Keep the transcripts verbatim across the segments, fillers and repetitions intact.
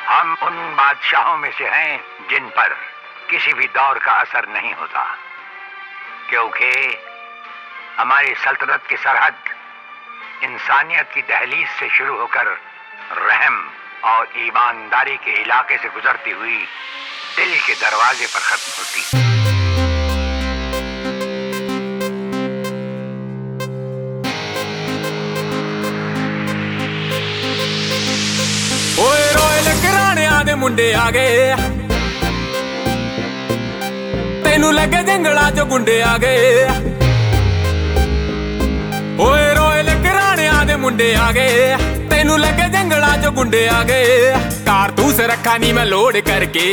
हम उन बादशाहों में से हैं जिन पर किसी भी दौर का असर नहीं होता, क्योंकि हमारी सल्तनत की सरहद इंसानियत की दहलीज से शुरू होकर रहम और ईमानदारी के इलाके से गुजरती हुई दिल के दरवाजे पर खत्म होती। ओए रोयल घराणियां दे मुंडे आ गए, तेनू लगे जंगलां चों गुंडे आ गए। ओए रोयल घराणियां दे मुंडे आ गए, तेनू लगे जंगलां चों गुंडे आ गए। कारतूस रखा नी मैं लोड करके,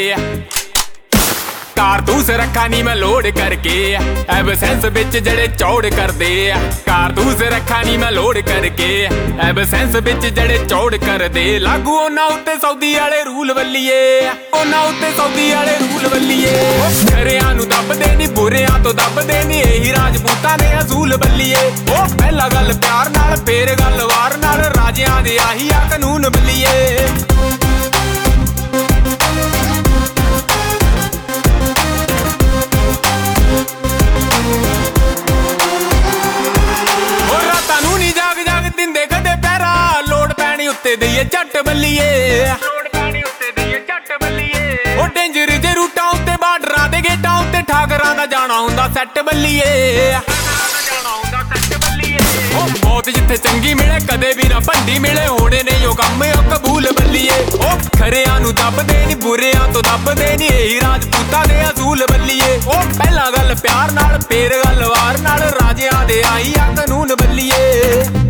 कारतूस रखा नी मैं लोड करके, एबसेंस बिच जड़े चौड़ कर दे। कारतूस रखा नी मैं लोड करके, एबसेंस बिच जड़े चौड़ कर दे। लागू ओना उत्ते सऊदी वाले रूल वल्लीए, ओना उत्ते सऊदी वाले रूल वल्लीए। खरेआं नू दबदे नी बुरेआं तो दबदे नी, एही राजपूतां ने असूल बल्लीए। ओ पहला गल प्यार नाल, फेर गल वार नाल, राजियां दे आही आ कानून बल्लीए। उत्ते दईए झट बल्लीए, लोड़ पैणी उत्ते दईए झट बल्लीए। ओ डेंजर जे रूटां उत्ते बार्डरां दे गेटां उत्ते ठाकरां दा जाना हुंदा सैट बल्लीए, जाना हुंदा सैट बल्लीए। ओ मौत जिथे चंगी मिले कदे भी ना भंडी मिले, होने नहीं ओ कम ओ कबूल बल्लीए। ओ खरेआं नू दबदे नी बुरेआं तो दबदे नी, एही राजपूतां दे असूल बल्लीए। ओ पहला गल प्यार नाल, फेर गल वार नाल, राजियां दे आही आ कानून बल्लीए।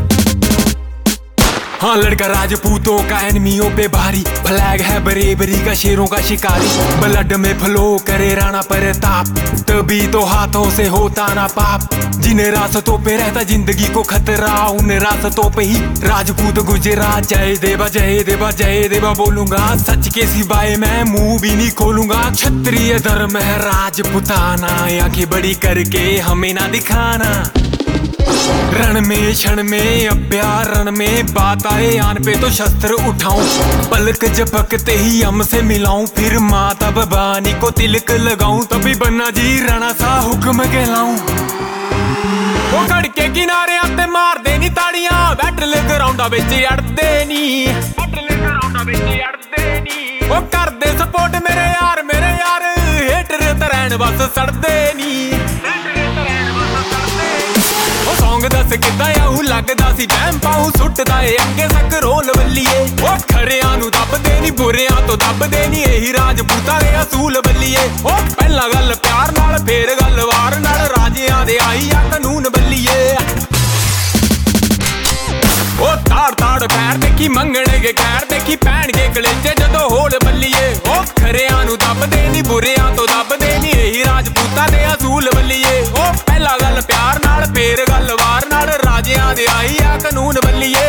हाँ लड़का राजपूतों का एनिमियों पे भारी, फ्लैग है बरेबरी का शेरों का शिकारी। ब्लड में फ्लो करे राणा प्रताप, तभी तो हाथों से होता ना पाप। जिन रास्तों पे रहता जिंदगी को खतरा, उन रास्तों पे ही राजपूत गुजरा। जय देवा जय देवा जय देवा बोलूंगा, सच के सिवाय मैं मुंह भी नहीं खोलूंगा। क्षत्रिय धर्म है राजपुताना, आंखें बड़ी करके हमें ना दिखाना। रण में क्षण में अभ्यारण में बात आए आन पे तो शस्त्र उठाऊं। पलक झपकते ही हमसे मिलाऊं, फिर माता भवानी को तिलक लगाऊं। तभी बन्ना जी राणा सा हुक्म कहलाऊं। वो खड़के किनारे आते मार दे नी ताड़ियां, बैटल ग्राउंडा बिच अड़दे नी, बैटल ग्राउंडा बिच अड़दे नी। वो कर दे सपोर्ट मेरे यार मेरे यार, हेटर तरैन बस सड़दे नी। सॉन्ग दस किदा आऊं लगदा सी टैम पाऊं, सुटदा ए अगे सक रोल बल्लीए। ओ खरेआं नू दबदे नी बुरेआं तो दबदे नी, एही राजपूतां दे असूल बल्लीए। ओ पहला गल प्यार नाल, फेर गल वार नाल, राजियां दे आही आ कानून बल्लीए। ओ ताड़ ताड़ खैर देखी मंगणे के खैर देखी, पैण के कलेजे जदों होल बल्लीए। ओ खरेआं नू दबदे नी बुरेआं तो दबदे नी, एही राजपूतां दे असूल बल्लीए। ओ पहला गल प्यार नाल, फेर गल वार नाल, राजियां दे आही आ कानून बल्लीए।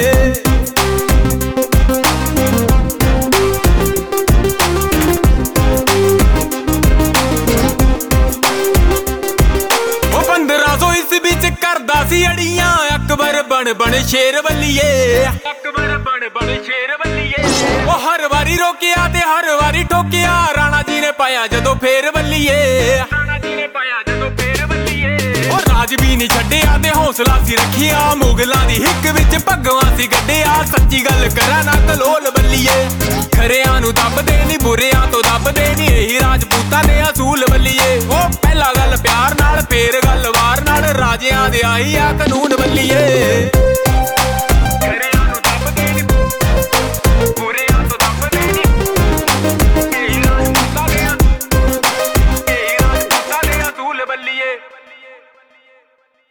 ओ पंद्रह सौ इस बिच करदा सी अड़ियां, अकबर बन बन शेर बल्लीए, अकबर बन बन शेर बल्लीए। ओ हर वारी रोकिया ते हर वारी ठोकिया, राणा जी ने पाया जदों फेर बल्लीए, राणा जी ने पाया जदों फेर बल्लीए। ओ राज भी नहीं छड्डिया ते हौसला सी रखिया, मुगलां दी हिक विच भगवां सी गड्डिया। सच्ची गल करा ना कलोल बल्लीए, खरेआं नू दबदे नी बुरेआं तो दबदे नी, एही राजपूतां दे असूल बल्लीए। ओ पहला गल प्यार नाल, फेर गल वार नाल, राजियां दे आही आ कानून बल्लीए।